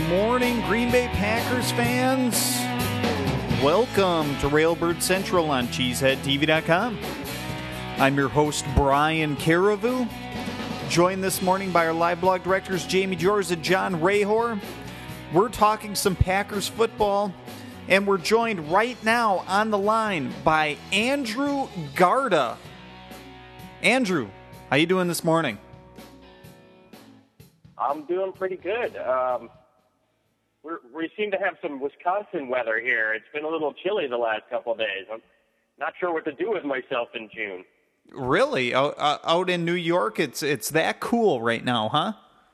morning, Green Bay Packers fans. Welcome to Railbird Central on CheeseheadTV.com. I'm your host, Brian Caravu. Joined this morning by our live blog directors, Jamie George and John Rahor. We're talking some Packers football, and we're joined right now on the line by Andrew Garda. Andrew, how you doing this morning? I'm doing pretty good. We seem to have some Wisconsin weather here. It's been a little chilly the last couple of days. I'm not sure what to do with myself in June. Really? Out in New York, it's that cool right now, huh?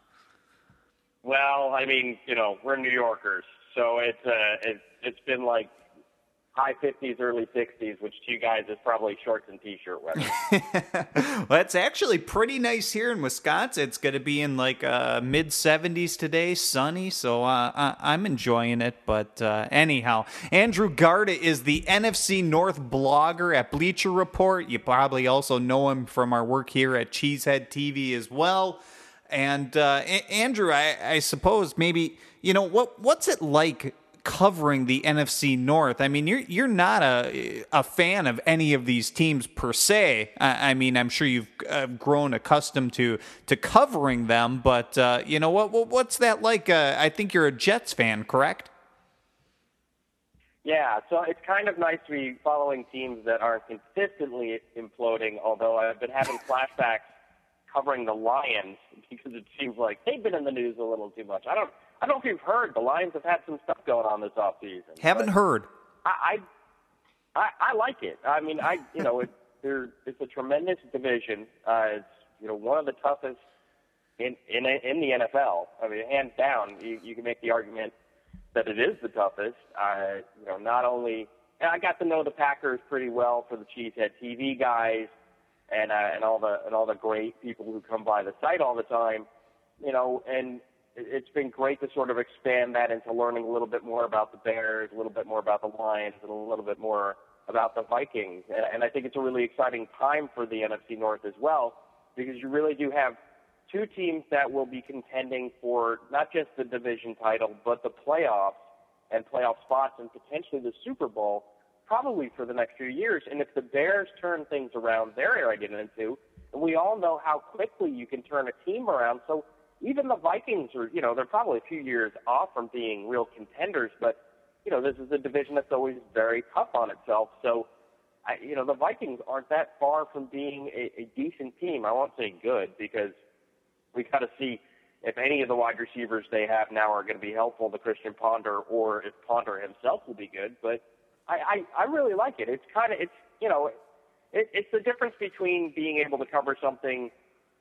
Well, I mean, we're New Yorkers, so it's been like high 50s, early 60s, which to you guys is probably shorts and T-shirt weather. Well, it's actually pretty nice here in Wisconsin. It's going to be in like mid-70s today, sunny, so I'm enjoying it. But anyhow, Andrew Garda is the NFC North blogger at Bleacher Report. You probably also know him from our work here at Cheesehead TV as well. And Andrew, I suppose maybe, what's it like covering the NFC North? I mean, you're not a fan of any of these teams per se. I mean, I'm sure you've grown accustomed to covering them, but what's that like? I think you're a Jets fan, correct? Yeah, so it's kind of nice to be following teams that aren't consistently imploding, although I've been having flashbacks covering the Lions because it seems like they've been in the news a little too much. I don't know if you've heard, the Lions have had some stuff going on this offseason. Haven't heard. I like it. I mean, it's a tremendous division. It's one of the toughest in the NFL. I mean, hands down, you can make the argument that it is the toughest. Not only I got to know the Packers pretty well for the Cheesehead TV guys and all the great people who come by the site all the time, and it's been great to sort of expand that into learning a little bit more about the Bears, a little bit more about the Lions, and a little bit more about the Vikings. And I think it's a really exciting time for the NFC North as well, because you really do have two teams that will be contending for not just the division title, but the playoffs and playoff spots and potentially the Super Bowl probably for the next few years. And if the Bears turn things around, they're getting into, and we all know how quickly you can turn a team around. So even the Vikings are, they're probably a few years off from being real contenders, but, this is a division that's always very tough on itself. So, the Vikings aren't that far from being a decent team. I won't say good, because we got to see if any of the wide receivers they have now are going to be helpful to Christian Ponder, or if Ponder himself will be good. But I really like it. It's kind of, it's the difference between being able to cover something,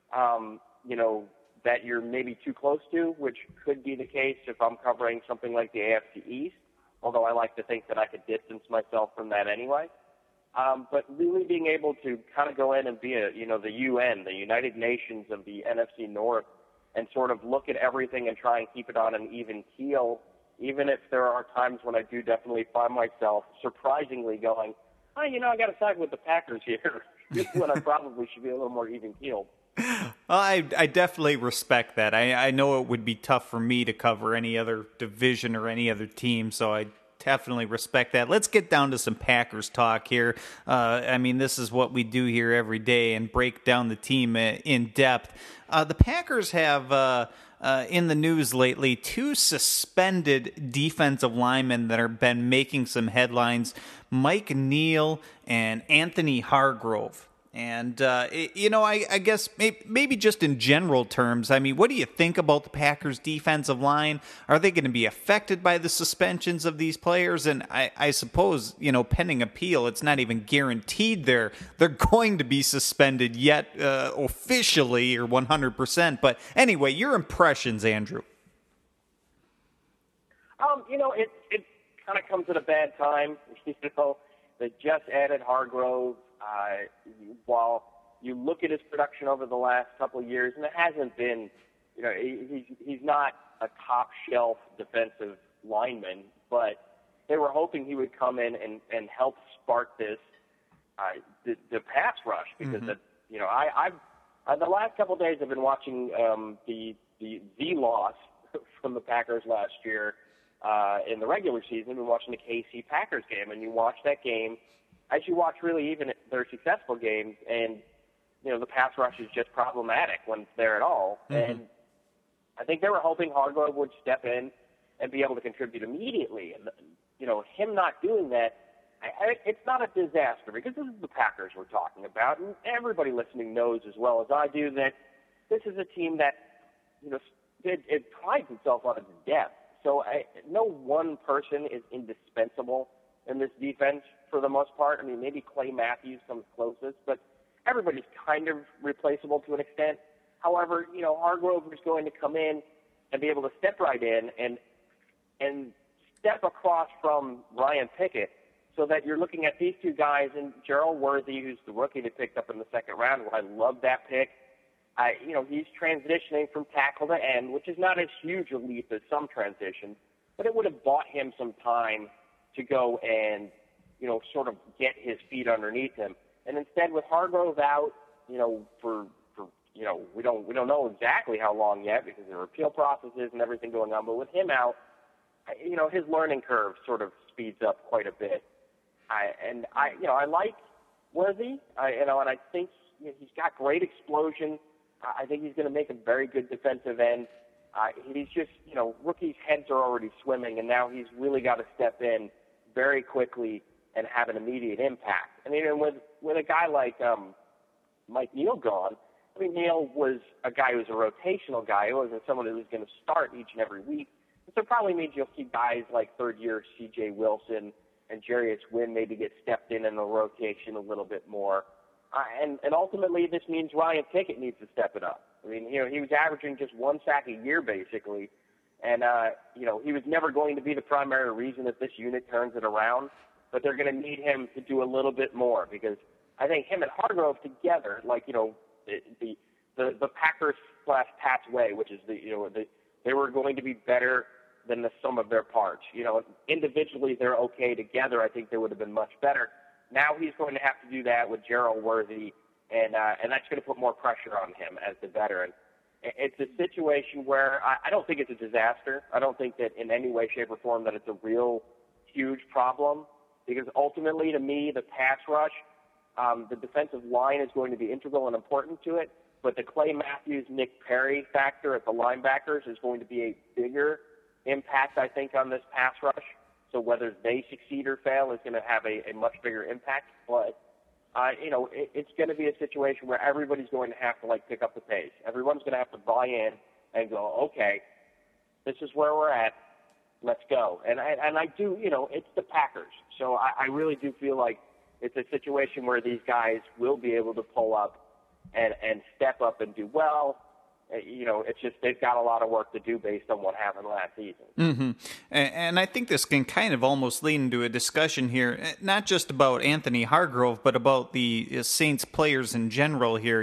that you're maybe too close to, which could be the case if I'm covering something like the AFC East, although I like to think that I could distance myself from that anyway. But really being able to kind of go in and be the UN, the United Nations of the NFC North, and sort of look at everything and try and keep it on an even keel, even if there are times when I do definitely find myself surprisingly going, I got to side with the Packers here, when I probably should be a little more even keeled. Well, I definitely respect that. I know it would be tough for me to cover any other division or any other team, so I definitely respect that. Let's get down to some Packers talk here. This is what we do here every day and break down the team in depth. The Packers have in the news lately two suspended defensive linemen that have been making some headlines, Mike Neal and Anthony Hargrove. And, I guess maybe just in general terms, what do you think about the Packers' defensive line? Are they going to be affected by the suspensions of these players? And I suppose, pending appeal, it's not even guaranteed they're going to be suspended yet officially or 100%. But anyway, your impressions, Andrew. It kind of comes at a bad time. They just added Hargrove. While you look at his production over the last couple of years, and it hasn't been, he's not a top shelf defensive lineman, but they were hoping he would come in and help spark this, the pass rush, because I've the last couple of days I've been watching the Z-Loss from the Packers last year in the regular season and watching the KC Packers game. And you watch that game, as you watch really even their successful games, and the pass rush is just problematic when it's there at all. Mm-hmm. And I think they were hoping Hargrove would step in and be able to contribute immediately. And him not doing that, it's not a disaster, because this is the Packers we're talking about, and everybody listening knows as well as I do that this is a team that it prides itself on its depth. So no one person is indispensable in this defense for the most part. I mean, maybe Clay Matthews comes closest, but everybody's kind of replaceable to an extent. However, Hargrove is going to come in and be able to step right in and step across from Ryan Pickett, so that you're looking at these two guys, and Gerald Worthy, who's the rookie they picked up in the second round, who I love that pick. He's transitioning from tackle to end, which is not as huge a leap as some transitions, but it would have bought him some time to go and, sort of get his feet underneath him. And instead, with Hargrove out, for we don't know exactly how long yet, because there are appeal processes and everything going on, but with him out, his learning curve sort of speeds up quite a bit. I like Worthy, and I think he's got great explosion. I think he's going to make a very good defensive end. He's just, rookies' heads are already swimming, and now he's really got to step in very quickly and have an immediate impact. And even with a guy like Mike Neal gone, I mean, Neal was a guy who was a rotational guy. He wasn't someone who was going to start each and every week. So it probably means you'll see guys like third-year C.J. Wilson and Jarius Wynn maybe get stepped in the rotation a little bit more. And ultimately, this means Ryan Pickett needs to step it up. I mean, he was averaging just one sack a year, basically. And, he was never going to be the primary reason that this unit turns it around. But they're going to need him to do a little bit more, because I think him and Hargrove together, like, the Packers/Pats way, which is they were going to be better than the sum of their parts. Individually they're okay. Together, I think they would have been much better. Now he's going to have to do that with Gerald Worthy, and that's going to put more pressure on him as the veteran. It's a situation where I don't think it's a disaster. I don't think that in any way, shape, or form that it's a real huge problem, because ultimately, to me, the pass rush, the defensive line is going to be integral and important to it, but the Clay Matthews, Nick Perry factor at the linebackers is going to be a bigger impact, I think, on this pass rush. So whether they succeed or fail is going to have a much bigger impact. But, it's going to be a situation where everybody's going to have to, pick up the pace. Everyone's going to have to buy in and go, okay, this is where we're at. Let's go. And I do, it's the Packers. So I really do feel like it's a situation where these guys will be able to pull up and step up and do well. It's just they've got a lot of work to do based on what happened last season. Mm-hmm. And I think this can kind of almost lead into a discussion here, not just about Anthony Hargrove, but about the Saints players in general here.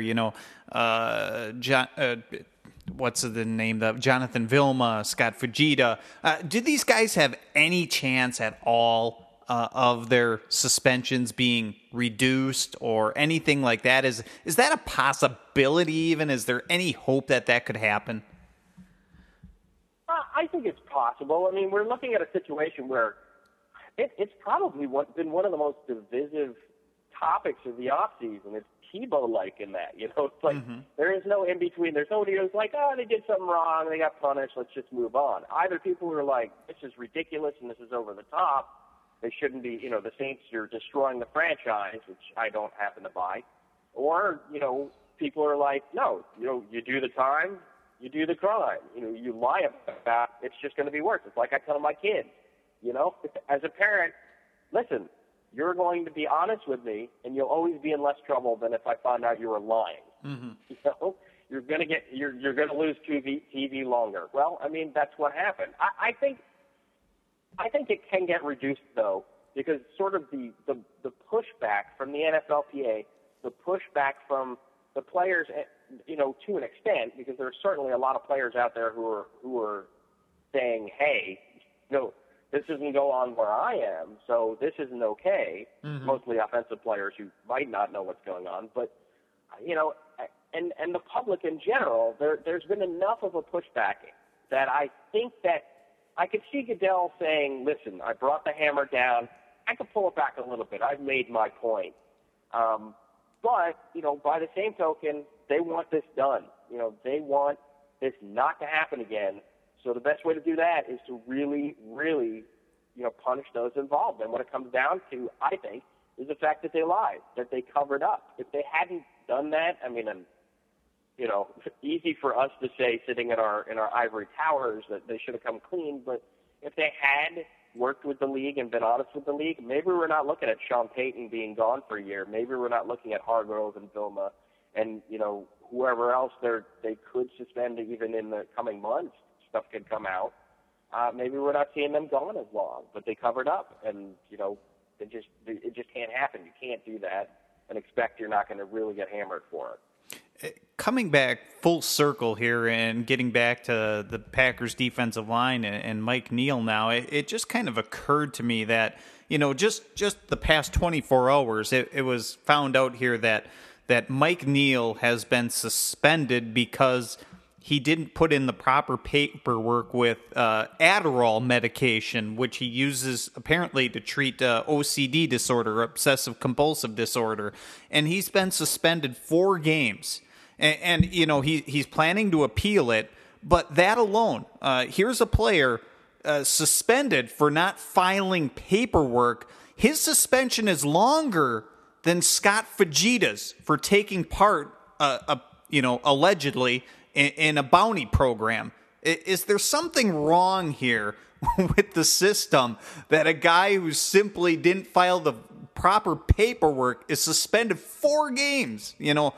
What's the name? Jonathan Vilma, Scott Fujita. Do these guys have any chance at all of their suspensions being reduced or anything like that? Is that a possibility even? Is there any hope that could happen? I think it's possible. I mean, we're looking at a situation where it's probably been one of the most divisive topics of the offseason. It's Tebow-like in that, It's like There is no in-between. There's nobody who's like, they did something wrong, they got punished, let's just move on. Either people who are like, this is ridiculous and this is over the top, they shouldn't be, the Saints are destroying the franchise, which I don't happen to buy. Or, people are like, no, you do the time, you do the crime. You lie about it, it's just going to be worse. It's like I tell my kids, as a parent, listen, you're going to be honest with me, and you'll always be in less trouble than if I found out you were lying. Mm-hmm. You're going to lose TV longer. Well, I mean, that's what happened. I think it can get reduced, though, because sort of the pushback from the NFLPA, the pushback from the players, to an extent, because there are certainly a lot of players out there who are saying, hey, this doesn't go on where I am, so this isn't okay. Mm-hmm. Mostly offensive players who might not know what's going on, but and the public in general, there's been enough of a pushback that I think that I could see Goodell saying, listen, I brought the hammer down. I could pull it back a little bit. I've made my point. But, by the same token, they want this done. They want this not to happen again. So the best way to do that is to really, really, punish those involved. And what it comes down to, I think, is the fact that they lied, that they covered up. If they hadn't done that, easy for us to say sitting in our ivory towers that they should have come clean. But if they had worked with the league and been honest with the league, maybe we're not looking at Sean Payton being gone for a year. Maybe we're not looking at Hargrove and Vilma and, whoever else they could suspend even in the coming months. Stuff could come out. Maybe we're not seeing them going as long, but they covered up, and it just can't happen. You can't do that and expect you're not going to really get hammered for it. Coming back full circle here and getting back to the Packers defensive line and Mike Neal now, it just kind of occurred to me that, just the past 24 hours, it was found out here that Mike Neal has been suspended because he didn't put in the proper paperwork with Adderall medication, which he uses apparently to treat OCD disorder, obsessive compulsive disorder. And he's been suspended 4 games. And he's planning to appeal it. But that alone, here's a player suspended for not filing paperwork. His suspension is longer than Scott Fujita's for taking part, allegedly, in a bounty program. Is there something wrong here with the system that a guy who simply didn't file the proper paperwork is suspended 4 games?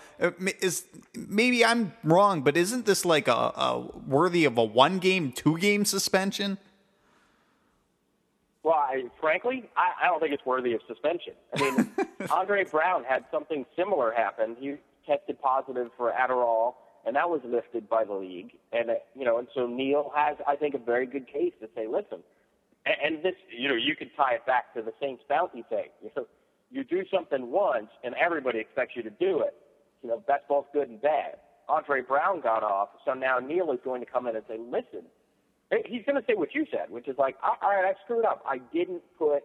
Maybe I'm wrong, but isn't this like a worthy of a 1-game, 2-game suspension? Well, frankly, I don't think it's worthy of suspension. Andre Brown had something similar happen. He tested positive for Adderall, and that was lifted by the league. And, and so Neal has, I think, a very good case to say, listen, and this, you could tie it back to the Saints bounty thing. You do something once, and everybody expects you to do it. That's both good and bad. Andre Brown got off, so now Neal is going to come in and say, listen, he's going to say what you said, which is like, all right, I screwed up. I didn't put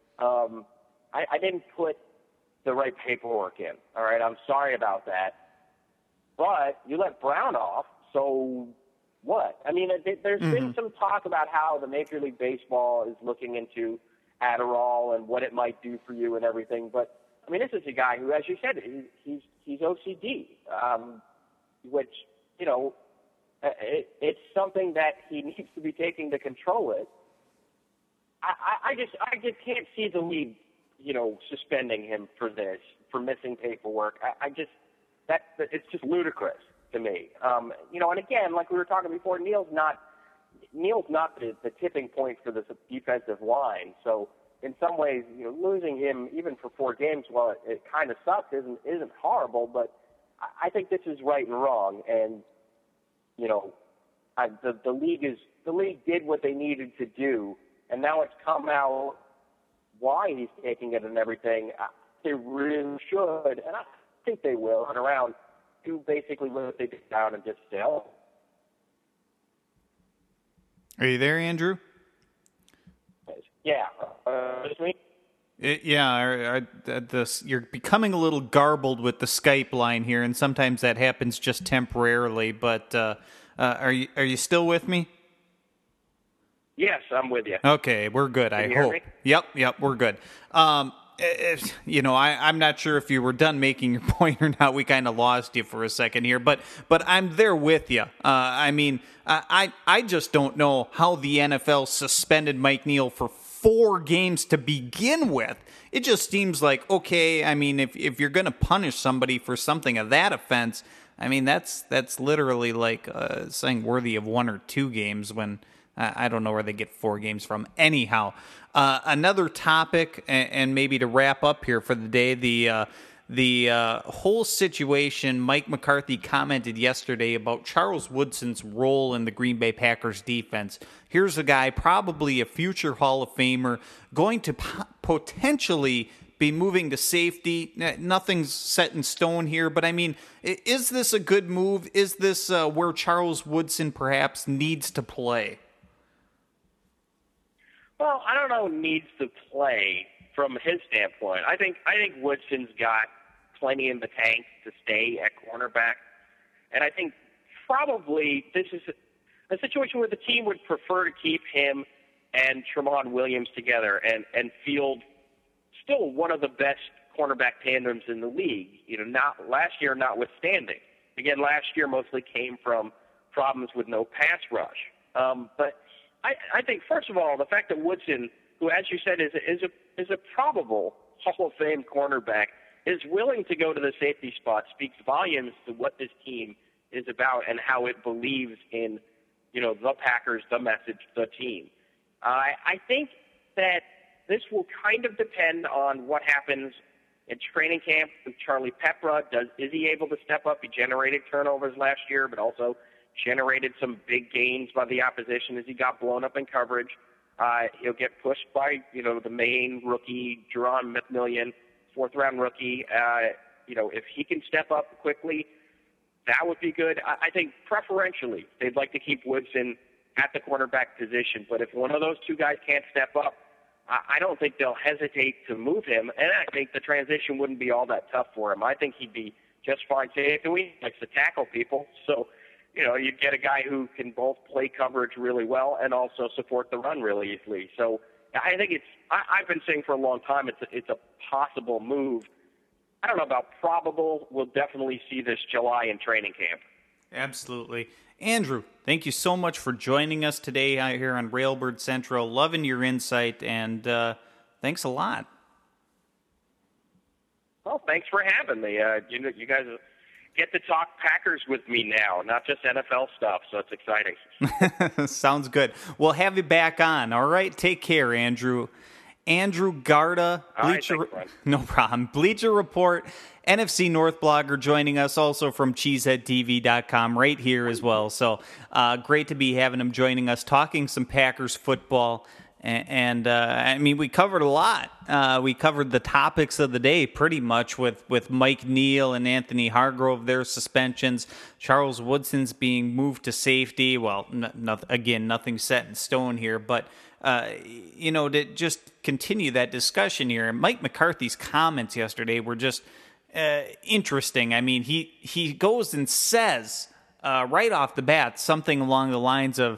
the right paperwork in. All right, I'm sorry about that. But you let Brown off, so what? There's been some talk about how the Major League Baseball is looking into Adderall and what it might do for you and everything. But this is a guy who, as you said, he's OCD, which it's something that he needs to be taking to control it. I just can't see the league, suspending him for this, for missing paperwork. It's just ludicrous to me. And again, like we were talking before, Neal's not the tipping point for this defensive line. So in some ways, losing him even for 4 games, while it kind of sucks, isn't horrible. But I think this is right and wrong. And the league did what they needed to do, and now it's come out why he's taking it and everything. They really should, and I think they will, run around do basically what they did down and just say, oh. Are you there, Andrew? Yeah. Just me? You're becoming a little garbled with the Skype line here, and sometimes that happens just temporarily. But are you still with me? Yes, I'm with you. Okay, we're good. Can I you hope. Hear me? Yep, we're good. I'm not sure if you were done making your point or not. We kind of lost you for a second here, but I'm there with you. I just don't know how the NFL suspended Mike Neal for 4 games to begin with. It just seems like, okay, if you're going to punish somebody for something of that offense, that's literally like saying worthy of 1 or 2 games when I don't know where they get 4 games from. Anyhow, another topic, and maybe to wrap up here for the day, the whole situation. Mike McCarthy commented yesterday about Charles Woodson's role in the Green Bay Packers defense. Here's a guy, probably a future Hall of Famer, going to potentially be moving to safety. Nothing's set in stone here, but I mean, is this a good move? Is this where Charles Woodson perhaps needs to play? Well, I don't know needs to play from his standpoint. I think Woodson's got plenty in the tank to stay at cornerback. And I think probably this is a situation where the team would prefer to keep him and Tramon Williams together and field still one of the best cornerback tandems in the league. Not last year notwithstanding. Again, last year mostly came from problems with no pass rush. But I think, first of all, the fact that Woodson, who, as you said, is a probable Hall of Fame cornerback, is willing to go to the safety spot speaks volumes to what this team is about and how it believes in, the Packers, the message, the team. I think that this will kind of depend on what happens in training camp with Charlie Peprah. Is he able to step up? He generated turnovers last year, but also generated some big gains by the opposition as he got blown up in coverage. He'll get pushed by, the main rookie, Jerron McMillian, fourth-round rookie. If he can step up quickly, that would be good. I think preferentially they'd like to keep Woodson at the cornerback position, but if one of those two guys can't step up, I don't think they'll hesitate to move him, and I think the transition wouldn't be all that tough for him. I think he'd be just fine. He likes to tackle people, so you'd get a guy who can both play coverage really well and also support the run really easily. So I think I've been saying for a long time it's a possible move. I don't know about probable. We'll definitely see this July in training camp. Absolutely. Andrew, thank you so much for joining us today out here on Railbird Central. Loving your insight, and thanks a lot. Well, thanks for having me. You guys get to talk Packers with me now, not just NFL stuff, so it's exciting. Sounds good. We'll have you back on, all right? Take care, Andrew. Andrew Garda, no problem. Bleacher Report, NFC North blogger, joining us also from CheeseheadTV.com right here as well. So great to be having him joining us, talking some Packers football. And I mean, we covered a lot. We covered the topics of the day pretty much with Mike Neal and Anthony Hargrove, their suspensions, Charles Woodson's being moved to safety. Well, nothing set in stone here, but to just continue that discussion here. And Mike McCarthy's comments yesterday were just interesting. I mean, he goes and says right off the bat something along the lines of,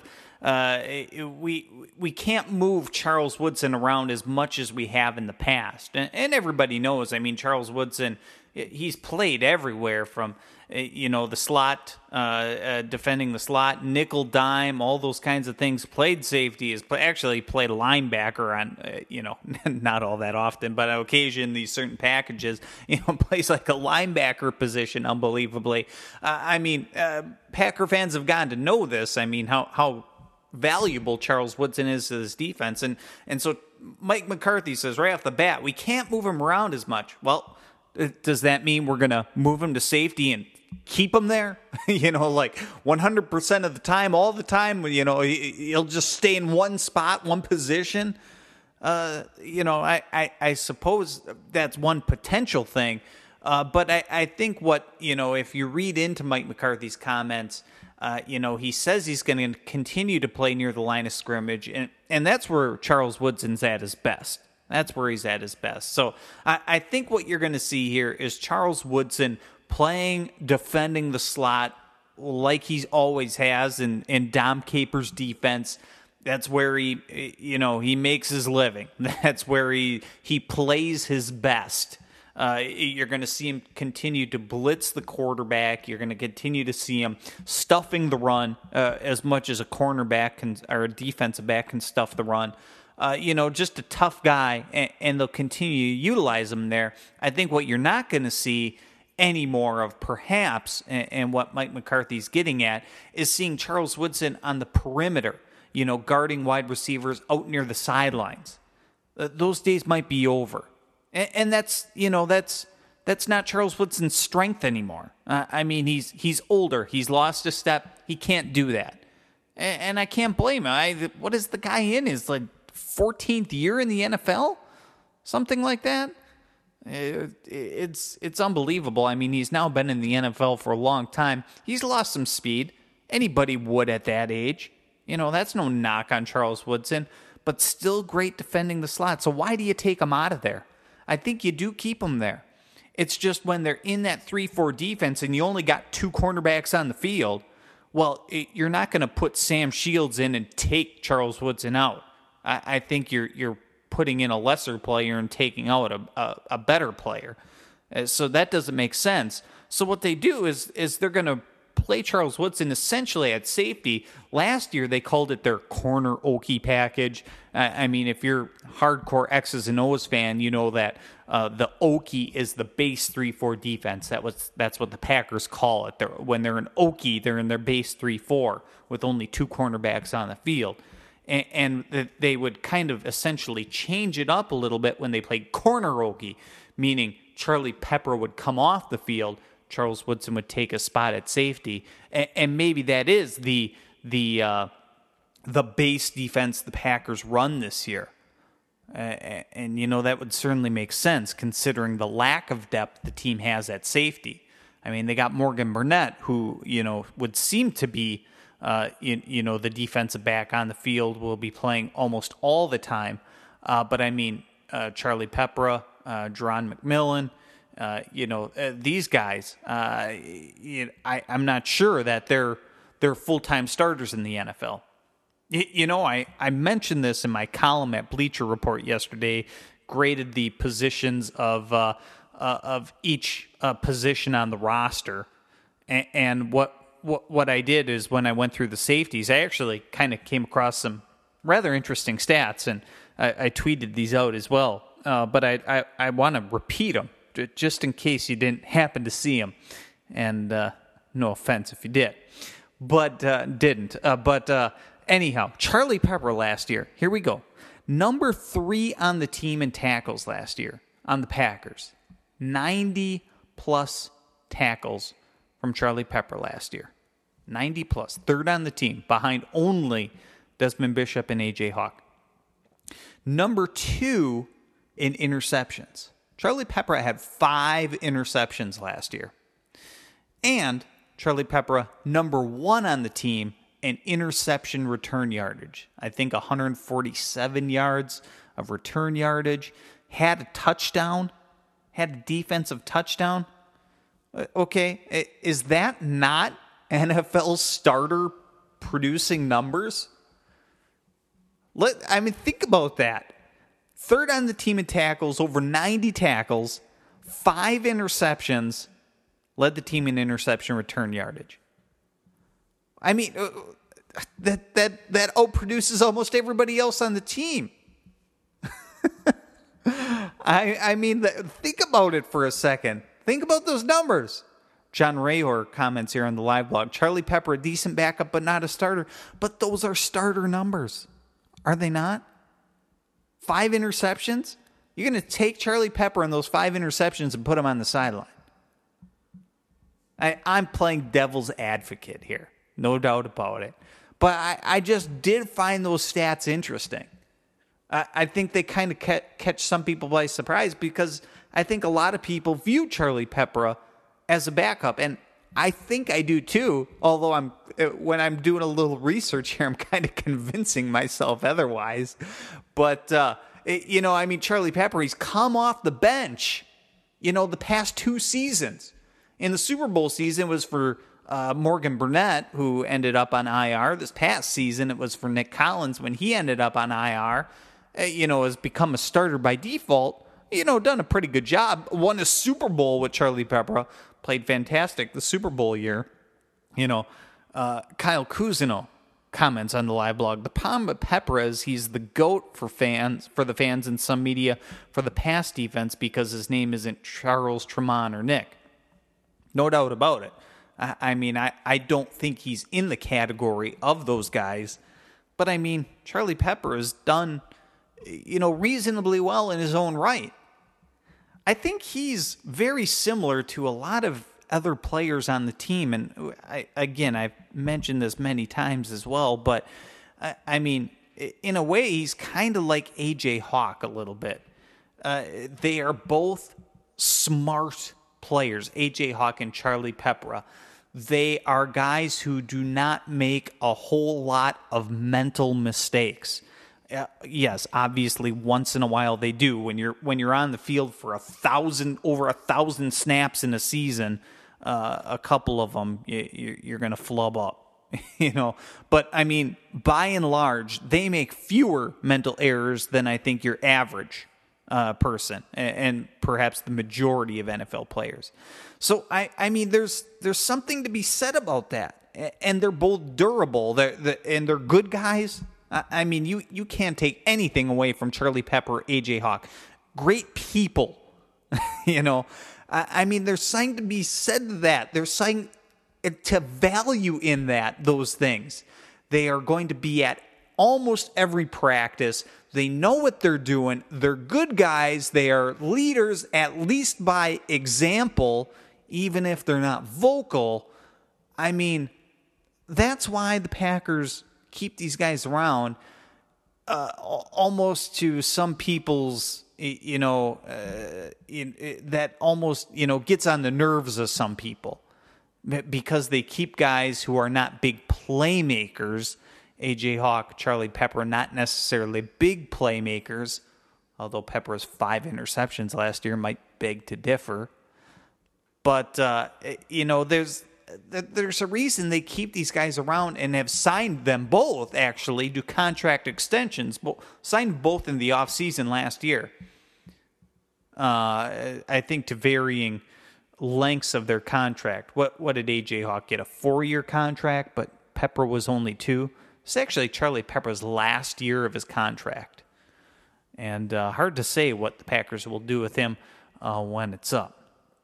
we can't move Charles Woodson around as much as we have in the past. And everybody knows, I mean, Charles Woodson, he's played everywhere from, the slot, defending the slot, nickel, dime, all those kinds of things. Played safety, actually played linebacker on, not all that often, but on occasion, these certain packages, plays like a linebacker position unbelievably. Packer fans have gotten to know this. I mean, how valuable Charles Woodson is to this defense. And so Mike McCarthy says right off the bat, we can't move him around as much. Well, does that mean we're going to move him to safety and keep him there? Like 100% of the time, all the time, he'll just stay in one spot, one position. I suppose that's one potential thing. But I think if you read into Mike McCarthy's comments, he says he's going to continue to play near the line of scrimmage, and that's where Charles Woodson's at his best. That's where he's at his best. So I think what you're going to see here is Charles Woodson playing, defending the slot like he always has in Dom Capers' defense. That's where he makes his living. That's where he plays his best. You're going to see him continue to blitz the quarterback. You're going to continue to see him stuffing the run as much as a cornerback or a defensive back can stuff the run. Just a tough guy, and they'll continue to utilize him there. I think what you're not going to see any more of, perhaps, and what Mike McCarthy's getting at, is seeing Charles Woodson on the perimeter, guarding wide receivers out near the sidelines. Those days might be over. And that's not Charles Woodson's strength anymore. He's older. He's lost a step. He can't do that. And I can't blame him. What is the guy in? His 14th year in the NFL? Something like that? It's unbelievable. I mean, he's now been in the NFL for a long time. He's lost some speed. Anybody would at that age. That's no knock on Charles Woodson, but still great defending the slot. So why do you take him out of there? I think you do keep him there. It's just when they're in that 3-4 defense and you only got 2 cornerbacks on the field, well, you're not going to put Sam Shields in and take Charles Woodson out. I think you're putting in a lesser player and taking out a better player. So that doesn't make sense. So what they do is they're going to play Charles Woodson essentially at safety. Last year, they called it their corner Okie package. I mean, if you're hardcore X's and O's fan, you know that the Okie is the base 3-4 defense. That's what the Packers call it. When they're an Okie, they're in their base 3-4 with only 2 cornerbacks on the field. And they would kind of essentially change it up a little bit when they played corner Okie, meaning Charlie Pepper would come off the field, Charles Woodson would take a spot at safety, and maybe that is the base defense the Packers run this year. And that would certainly make sense considering the lack of depth the team has at safety. I mean, they got Morgan Burnett, who would seem to be the defensive back on the field, will be playing almost all the time. But I mean, Charlie Pepper, Jerron McMillan, these guys, I'm not sure that they're full-time starters in the NFL. I mentioned this in my column at Bleacher Report yesterday, graded the positions of each position on the roster. And what I did is when I went through the safeties, I actually kind of came across some rather interesting stats, and I tweeted these out as well. But I want to repeat them just in case you didn't happen to see them. And no offense if you did, but didn't. Anyhow, Charlie Pepper last year, here we go. Number 3 on the team in tackles last year on the Packers. 90-plus tackles from Charlie Pepper last year. 90-plus. 3rd on the team, behind only Desmond Bishop and A.J. Hawk. Number 2 in interceptions. Charlie Pepper had 5 interceptions last year. And Charlie Pepper, number 1 on the team in interception return yardage. I think 147 yards of return yardage. Had a touchdown. Had a defensive touchdown. Okay, is that not NFL starter producing numbers? Think about that. 3rd on the team in tackles, over 90 tackles, 5 interceptions, led the team in interception return yardage. I mean, that outproduces almost everybody else on the team. I mean, think about it for a second. Think about those numbers. John Rahor comments here on the live blog. Charlie Pepper, a decent backup, but not a starter. But those are starter numbers. Are they not? 5 interceptions? You're going to take Charlie Pepper and those 5 interceptions and put him on the sideline. I'm playing devil's advocate here. No doubt about it. But I just did find those stats interesting. I think they kind of catch some people by surprise because I think a lot of people view Charlie Pepper as a backup. And I think I do too, although when I'm doing a little research here, I'm kind of convincing myself otherwise. But, Charlie Pepper, he's come off the bench, the past 2 seasons. In the Super Bowl season, it was for Morgan Burnett, who ended up on IR. This past season, it was for Nick Collins when he ended up on IR. Has become a starter by default. Done a pretty good job. Won a Super Bowl with Charlie Pepper. Played fantastic the Super Bowl year. Kyle Cousineau comments on the live blog. The problem with Pepper is he's the GOAT for the fans in some media for the pass defense because his name isn't Charles, Tremont, or Nick. No doubt about it. I don't think he's in the category of those guys. But, Charlie Pepper has done, reasonably well in his own right. I think he's very similar to a lot of other players on the team. And, I've mentioned this many times as well. But, in a way, he's kind of like A.J. Hawk a little bit. They are both smart players, A.J. Hawk and Charlie Peppera. They are guys who do not make a whole lot of mental mistakes. Yes, obviously, once in a while they do. When you're on the field for over 1,000 snaps in a season, a couple of them you're going to flub up. But I mean, by and large, they make fewer mental errors than I think your average person, and perhaps the majority of NFL players. So I mean, there's something to be said about that, and they're both durable. And they're good guys. I mean, you can't take anything away from Charlie Pepper, A.J. Hawk. Great people, I mean, there's something to be said to that. There's something to value in those things. They are going to be at almost every practice. They know what they're doing. They're good guys. They are leaders, at least by example, even if they're not vocal. I mean, that's why the Packers keep these guys around, almost to some people's, that almost, gets on the nerves of some people, because they keep guys who are not big playmakers. A.J. Hawk, Charlie Pepper, not necessarily big playmakers, although Pepper's 5 interceptions last year might beg to differ. But, there's a reason they keep these guys around and have signed them both, actually, to contract extensions. Signed both in the offseason last year. I think to varying lengths of their contract. What did A.J. Hawk get? A 4-year contract, but Pepper was only 2. It's actually Charlie Pepper's last year of his contract. And hard to say what the Packers will do with him when it's up.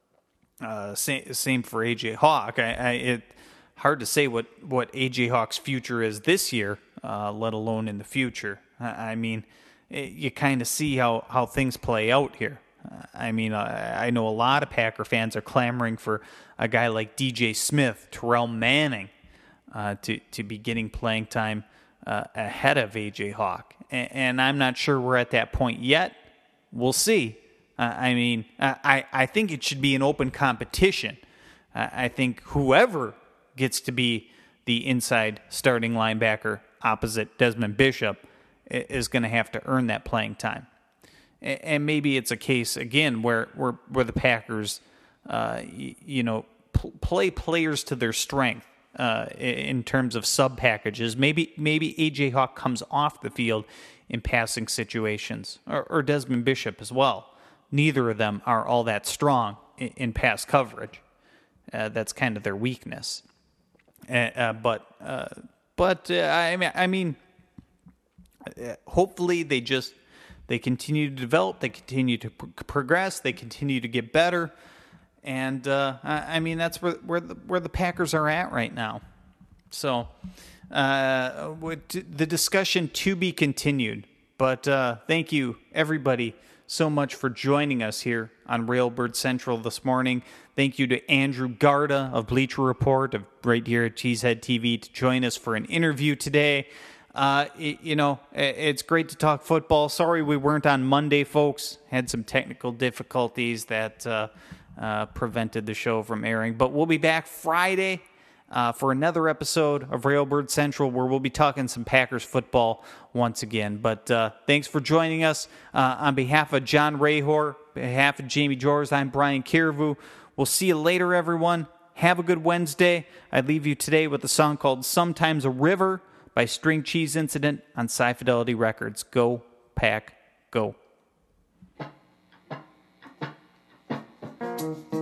Same for A.J. Hawk. It hard to say what A.J. Hawk's future is this year, let alone in the future. I mean, you kind of see how things play out here. I mean, I know a lot of Packer fans are clamoring for a guy like DJ Smith, Terrell Manning, to be getting playing time ahead of A.J. Hawk. And I'm not sure we're at that point yet. We'll see. I mean, I think it should be an open competition. I think whoever gets to be the inside starting linebacker opposite Desmond Bishop is going to have to earn that playing time. And maybe it's a case, again, where the Packers, play players to their strength in terms of sub-packages. Maybe A.J. Hawk comes off the field in passing situations, or Desmond Bishop as well. Neither of them are all that strong in pass coverage. That's kind of their weakness. But I mean, hopefully they continue to develop, they continue to progress, they continue to get better, and I mean that's where the Packers are at right now. So the discussion to be continued. But thank you everybody so much for joining us here on Railbird Central this morning. Thank you to Andrew Garda of Bleacher Report, of right here at Cheesehead TV, to join us for an interview today. It's great to talk football. Sorry we weren't on Monday, folks. Had some technical difficulties that prevented the show from airing. But we'll be back Friday for another episode of Railbird Central, where we'll be talking some Packers football once again. But thanks for joining us. On behalf of John Rahor, behalf of Jamie Jors, I'm Brian Kiravu. We'll see you later, everyone. Have a good Wednesday. I leave you today with a song called Sometimes a River by String Cheese Incident on Sci Fidelity Records. Go, Pack, go.